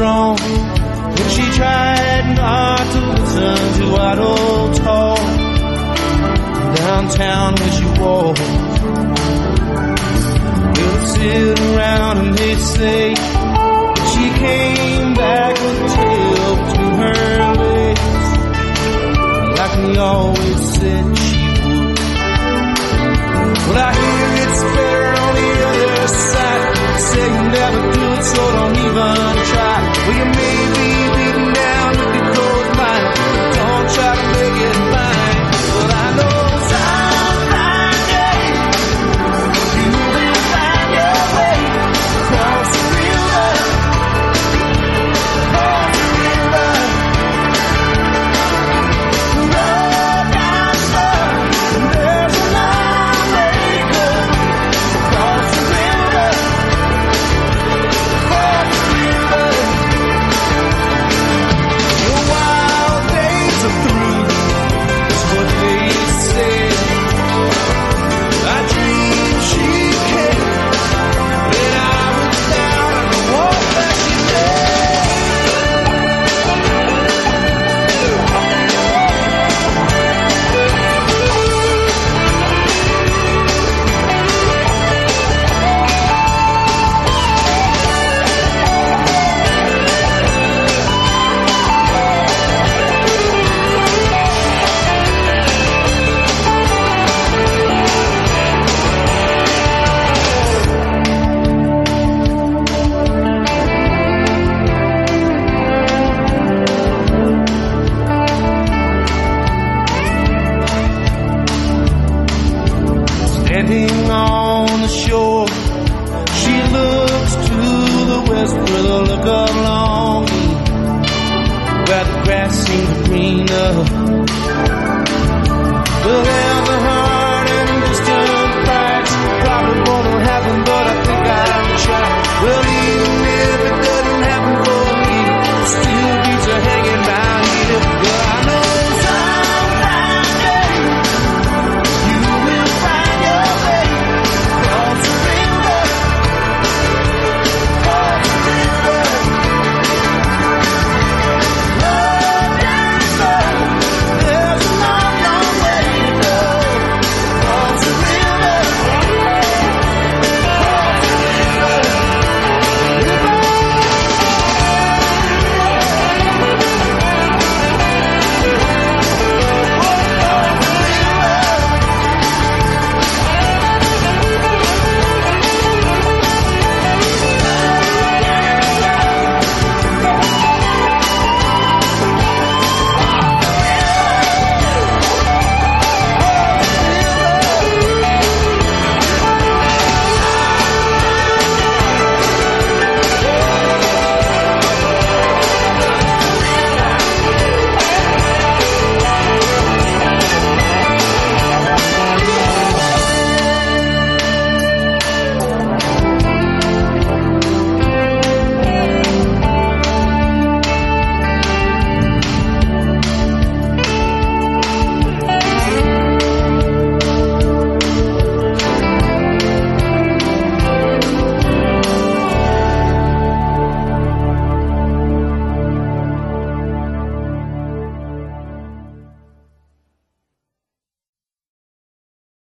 strong, but she tried not to listen to idle talk. Downtown where she walked, we'll sit around and they'd say she came back with a tail between her legs, like we always said she would. Well, I hear it's better on the other side. Say you never do it, so don't even try. Well, you may be beaten down with your closed mind. Don't try to make it mine. But I know some day you will find your way across the river, across the river. Roll down slow, there's a long way to go across the river, across the river. Your wild days are through, that's what they said. I dreamed she came, and I was down and I walked like she standing on the shore, she looks to the west with a look of longing, where the grass seems greener. Well,